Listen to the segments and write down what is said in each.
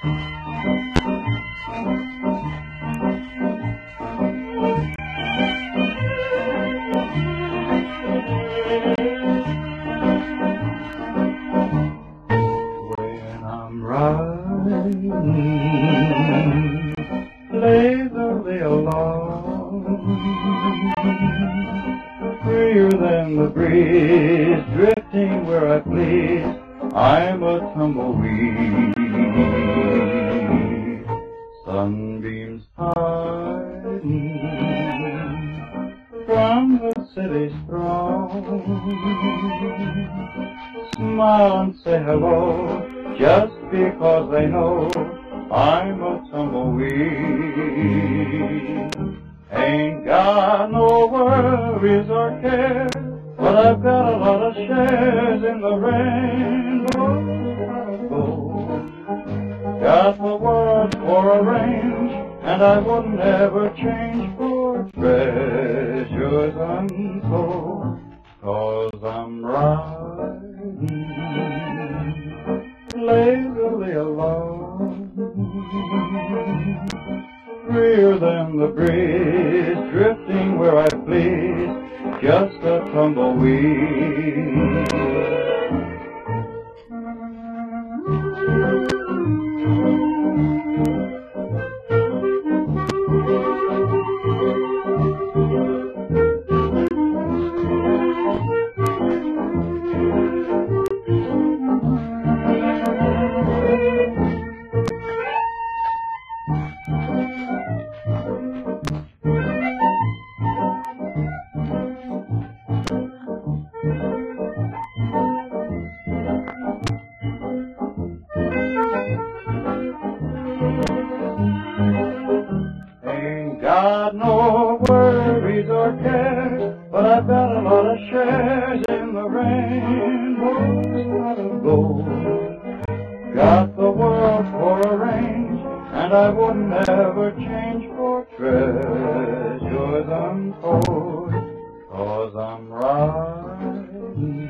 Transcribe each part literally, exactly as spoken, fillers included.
When I'm riding lazily along, freer than the breeze, drifting where I please, I'm a tumbleweed. Sunbeams hiding from the city's throng, smile and say hello, just because they know I'm a tumbleweed. Ain't got no worries or care, but I've got a lot of shares in the rainbow. Got the world for a range, and I wouldn't ever change for treasures untold, 'cause I'm riding lazily along, freer than the breeze, drifting where I please, just a tumbleweed. Got no worries or care, but I've got a lot of shares in the rainbow's pot of gold. Got the world for a range, and I wouldn't ever change for treasures untold, 'cause I'm riding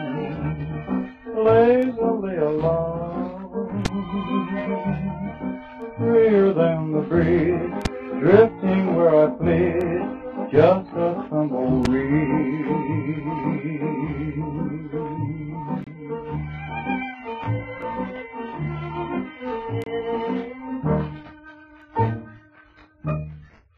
lazily along, freer than the breeze, drifting where I please, just a tumbleweed.